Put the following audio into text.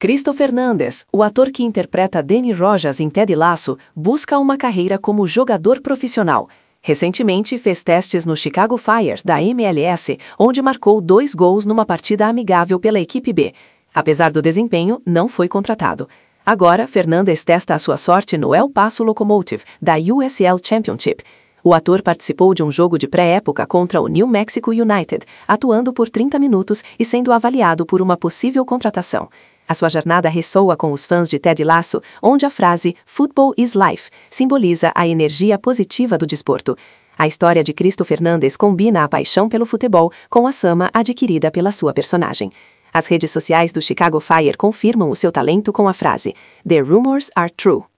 Christopher Fernandez, o ator que interpreta Danny Rojas em Ted Lasso, busca uma carreira como jogador profissional. Recentemente fez testes no Chicago Fire, da MLS, onde marcou 2 gols numa partida amigável pela equipe B. Apesar do desempenho, não foi contratado. Agora, Fernandez testa a sua sorte no El Paso Locomotive, da USL Championship. O ator participou de um jogo de pré-época contra o New Mexico United, atuando por 30 minutos e sendo avaliado por uma possível contratação. A sua jornada ressoa com os fãs de Ted Lasso, onde a frase "Football is life" simboliza a energia positiva do desporto. A história de Christopher Fernandez combina a paixão pelo futebol com a fama adquirida pela sua personagem. As redes sociais do Chicago Fire confirmam o seu talento com a frase "The rumors are true".